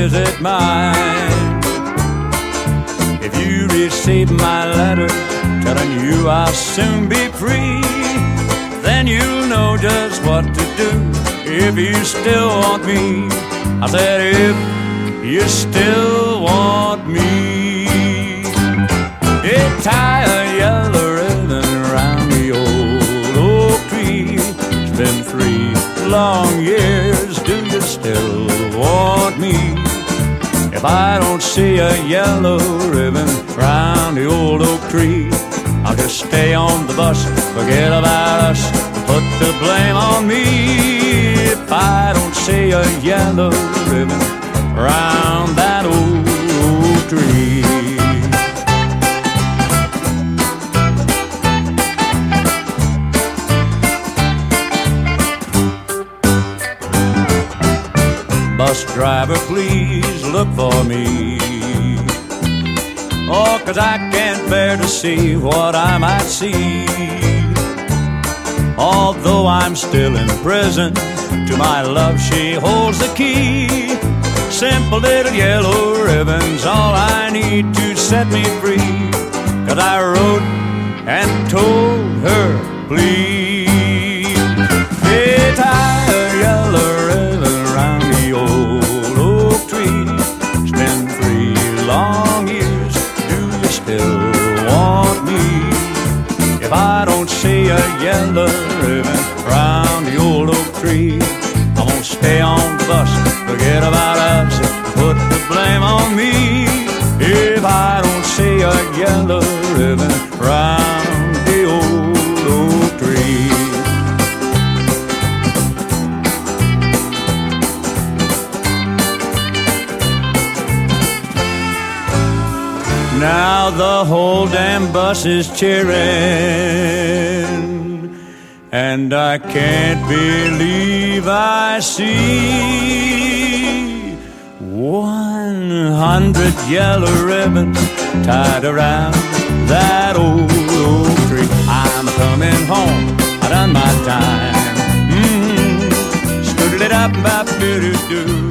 visit mine. If you receive my letter telling you I'll soon be free, then you'll know just what to do if you still want me. I said if you still want me. Tie a yellow ribbon around the old oak tree. It's been 3 long years, do you still want me? If I don't see a yellow ribbon round the old oak tree, I'll just stay on the bus, forget about us, put the blame on me. If I don't see a yellow ribbon round that old oak tree. Bus driver, please look for me. Oh, 'cause I can't bear to see what I might see. Although I'm still in prison, to my love she holds the key. Simple little yellow ribbon's all I need to set me free. 'Cause I wrote and told her, please, tie a yellow ribbon around the old oak tree. It's been 3 long years, do you still want me? If I don't see a yellow ribbon round the old oak tree, I'm gonna stay on the bus, forget about us, put the blame on me. If I don't see a yellow ribbon round the old oak tree. Now the whole damn bus is cheering, and I can't believe I see 100 yellow ribbons tied around that old oak tree. I'm coming home, I done my time. Scooted it up, bop, doo doo doo.